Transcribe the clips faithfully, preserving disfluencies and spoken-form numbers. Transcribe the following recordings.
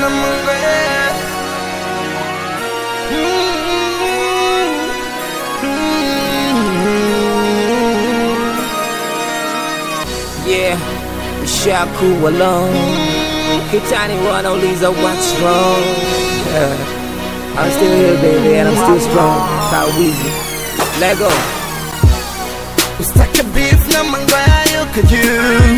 Yeah, Shaku alone. Kitani one only is a what's wrong. Yeah. I'm still here, baby, and I'm still strong. How easy. Let go. Ustake beef na mangwayo kaju.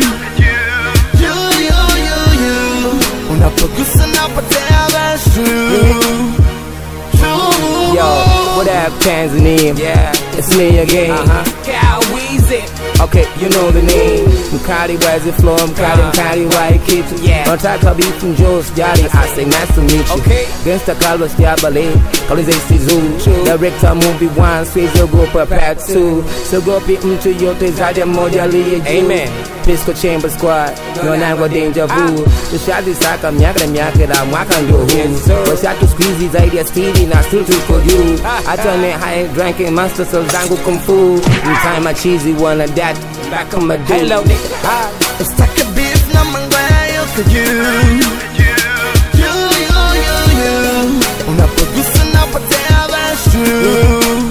You, you, you, you. Unapogusa napotea that's true. True. Yo, what up, Tanzania? Yeah, it's me again. Uh-huh. Kawizi. Okay, you know the name. Mkali wazi flow, mkali mkali white kitu. Yeah. Nataka beef from Joe's Jolly. I say nice to meet you. Okay. Gangsta Carlos Diabale, Kalize Sizu. Director movie one, Swayze go for part two. So go pi mtu yote zaja moja liye juu. Amen. Pisco Chamber Squad, no nango deja vu. Tushadi saka miaka na miaka na mwaka ndio huu. Washatu squeezy zaidi ya Stevie na still to for you. I turn it high drinking monster so zangu kung fu. In time I cheesy one of that. Back on my dude. Hello nigga. Hi. Ustake beef na mangwayo kaju. You, you, you, you. Unapogusa napotea that's true.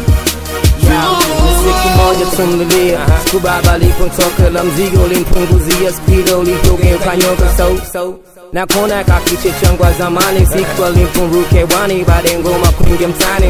Siku moja tumlilia Skubaba lipotoka la mzigo limpunguzia speedo lipogeuka nyoka so so na kona kakiche changu wa zamani siku alimpunruke wani baada ngoma kuingia mtani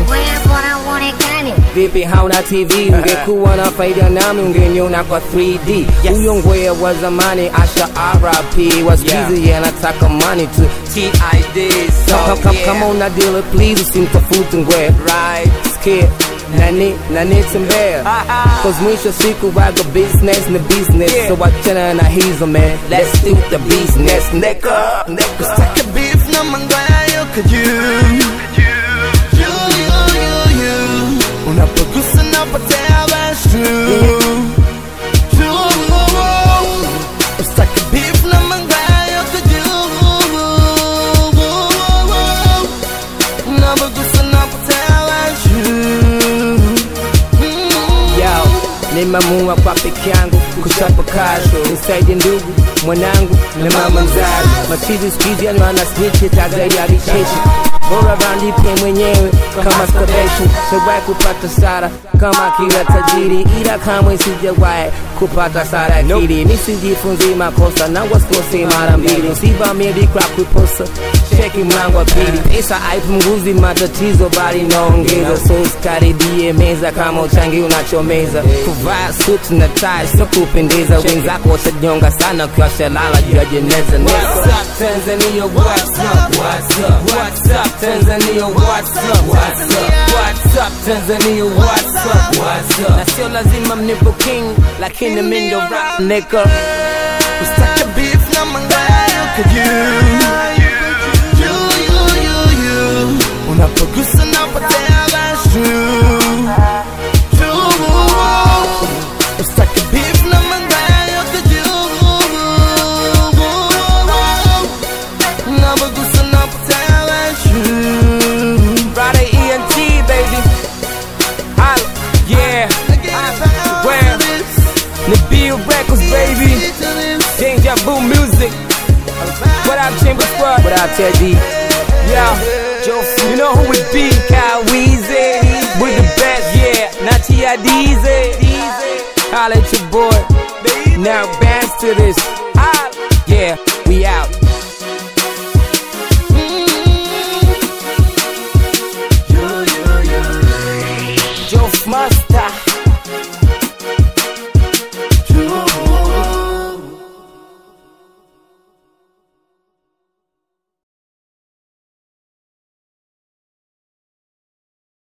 vipi hauna T V ungekuwa na faida nami ungeniona kwa three D huyo ngwea wa zamani Asha R I P was busy yeah nataka money to T I D so kama una deal please usimtafute ngwea right scared Nani, nani tembea Cause mwisho siku waga business na business yeah. So wachana na hizo man Let's do the business nigga Nigga Ustake beef na mangwayo kaju. You, you, you, you. Unapogusa napotea that's true. True. Ustake beef na mangwayo kaju. Unapogusa napotea that's true. Nimamua kwa peke yangu kuchapa kasho nisaidie ndugu mwanangu na mama mzazi machizi squeeze yani wana snitch tagari ya richeshi bora bandipe mwenyewe kama skabeshu sijawahi kupata sara kama kila tajiri ila kamwe sijawahi kupata sara kili nisijifunzi makosa na wasikose mara mbili usivamie dikra kuposa cheki mlango wa pili pesa haipunguzi matatizo bali naongeza so usikaribie meza kama uchangi unachomeza kuvaa suit na tie sio kupendeza wenzako washanyonga sana ukiwasha lala juu ya jeneza What's up Tanzania what's up what's up what's up Tanzania what's up what's up what's up Tanzania what's up what's up na sio lazima mnipo king lakini mimi ndo rap nigga Ustake beef na mangayo kaju. Unapogusa napotea that's true. True. Ustake beef na mangayo kaju. Unapogusa napotea that's true. Friday E N T baby Holla, yeah Where Nabil Records baby Danger Boom Music What up Chamber Squad What up Teddy Yo You know who it be, Kawizi with the best, yeah, not T I D Z. Holla at your boy, now bounce to this, yeah, we out. Joe Master.